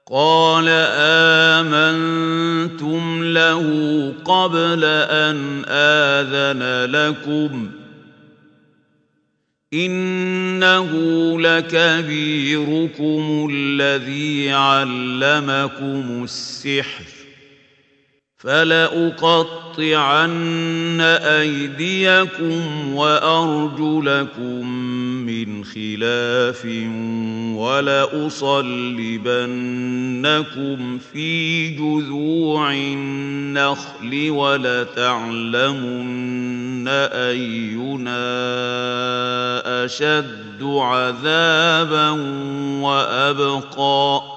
قال آمنتم له قبل أن آذن لكم إنه لكبيركم الذي علمكم السحر فلأقطعن أيديكم وأرجلكم من خلاف ولأصلبنكم في جذوع النخل ولتعلمن أينا أشد عذابا وأبقى